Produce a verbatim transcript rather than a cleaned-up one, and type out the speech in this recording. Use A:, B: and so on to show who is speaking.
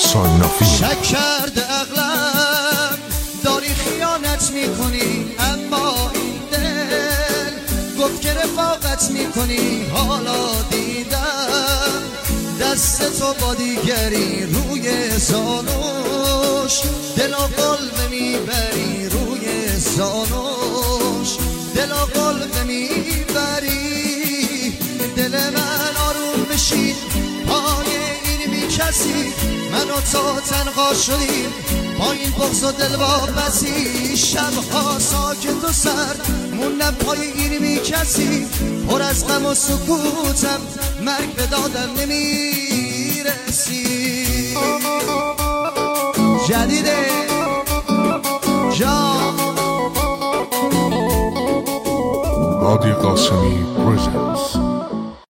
A: ساینافی.
B: شک کرده عقلم داری خیانت میکنی، اما این دل گفت که رفاقت میکنی. حالا دیدم دست تو با دیگری روی زانوش، دل و قلب میبری روی زانوش، دل و قلب میبری. دل من آروم بشید پای این بی کسی، من و تو تنها شدیم با این بغض و دل با بسی. شبها ساکت و سرد موندم پای این بی کسی، پر از غم و سکوتم، مرگ به دادم نمیرسی. جدیده جان
A: هادی قاسمی پرزنس.